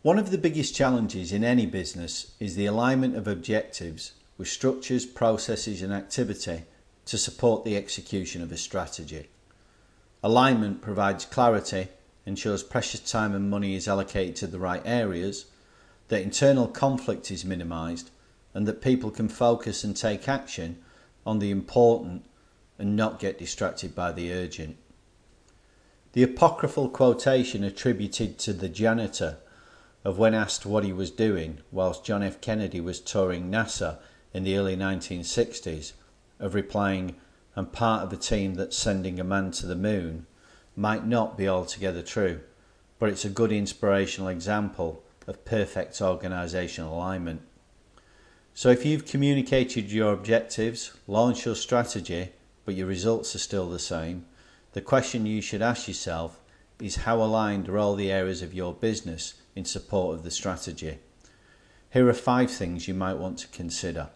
One of the biggest challenges in any business is the alignment of objectives with structures, processes and activity to support the execution of a strategy. Alignment provides clarity, ensures precious time and money is allocated to the right areas, that internal conflict is minimised, and that people can focus and take action on the important and not get distracted by the urgent. The apocryphal quotation attributed to the janitor of when asked what he was doing whilst John F. Kennedy was touring NASA in the early 1960s, of replying, "I'm part of a team that's sending a man to the moon," might not be altogether true, but it's a good inspirational example of perfect organisational alignment. So if you've communicated your objectives, launched your strategy, but your results are still the same, the question you should ask yourself is how aligned are all the areas of your business in support of the strategy? Here are 5 things you might want to consider.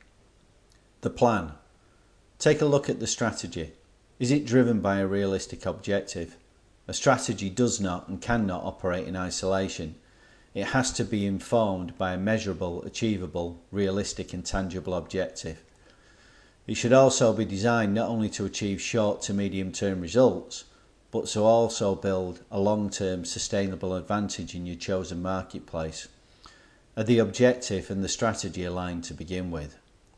The plan. Take a look at the strategy. Is it driven by a realistic objective? A strategy does not and cannot operate in isolation. It has to be informed by a measurable, achievable, realistic and tangible objective. It should also be designed not only to achieve short to medium term results, but to also build a long-term sustainable advantage in your chosen marketplace. Are the objective and the strategy aligned to begin with?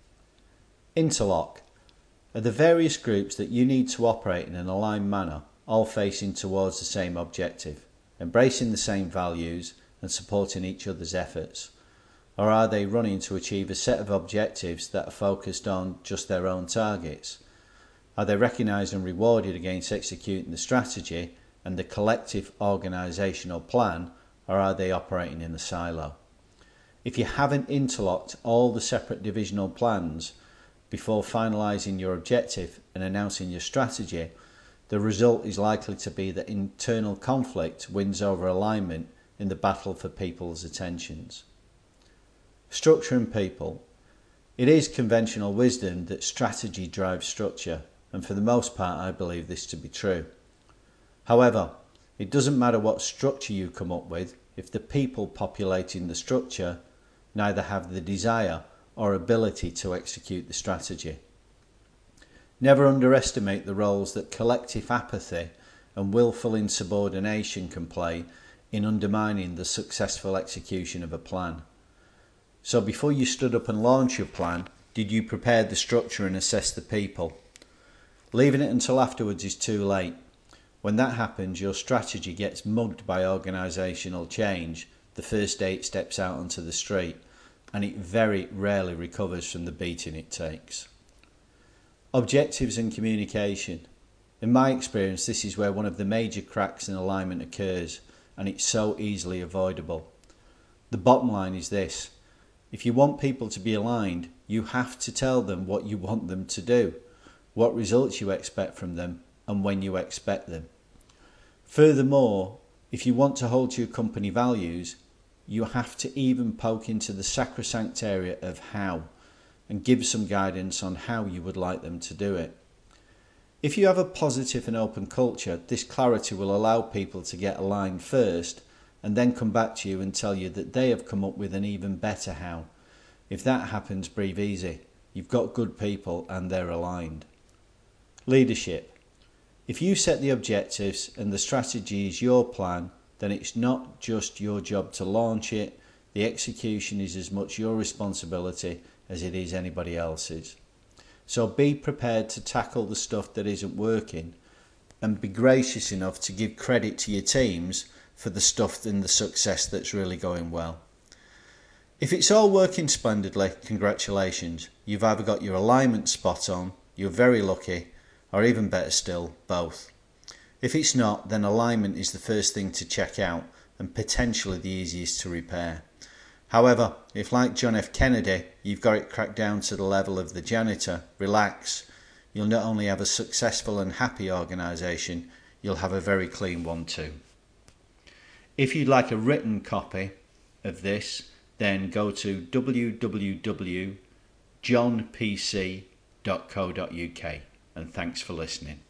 Interlock. Are the various groups that you need to operate in an aligned manner all facing towards the same objective, embracing the same values and supporting each other's efforts? Or are they running to achieve a set of objectives that are focused on just their own targets? Are they recognised and rewarded against executing the strategy and the collective organisational plan, or are they operating in a silo? If you haven't interlocked all the separate divisional plans before finalising your objective and announcing your strategy, the result is likely to be that internal conflict wins over alignment in the battle for people's attentions. Structure and people. It is conventional wisdom that strategy drives structure, and for the most part I believe this to be true. However, it doesn't matter what structure you come up with if the people populating the structure neither have the desire or ability to execute the strategy. Never underestimate the roles that collective apathy and willful insubordination can play in undermining the successful execution of a plan. So before you stood up and launched your plan, did you prepare the structure and assess the people? Leaving it until afterwards is too late. When that happens, your strategy gets mugged by organisational change the first day it steps out onto the street, and it very rarely recovers from the beating it takes. Objectives and communication. In my experience, this is where one of the major cracks in alignment occurs, and it's so easily avoidable. The bottom line is this: if you want people to be aligned, you have to tell them what you want them to do, what results you expect from them, and when you expect them. Furthermore, if you want to hold to your company values, you have to even poke into the sacrosanct area of how, and give some guidance on how you would like them to do it. If you have a positive and open culture, this clarity will allow people to get aligned first, and then come back to you and tell you that they have come up with an even better how. If that happens, breathe easy. You've got good people and they're aligned. Leadership. If you set the objectives and the strategy is your plan, then it's not just your job to launch it. The execution is as much your responsibility as it is anybody else's. So be prepared to tackle the stuff that isn't working, and be gracious enough to give credit to your teams for the stuff and the success that's really going well. If it's all working splendidly, congratulations. You've either got your alignment spot on, you're very lucky, or even better still, both. If it's not, then alignment is the first thing to check out and potentially the easiest to repair. However, if like John F. Kennedy, you've got it cracked down to the level of the janitor, relax. You'll not only have a successful and happy organisation, you'll have a very clean one too. If you'd like a written copy of this, then go to www.johnpc.co.uk, and thanks for listening.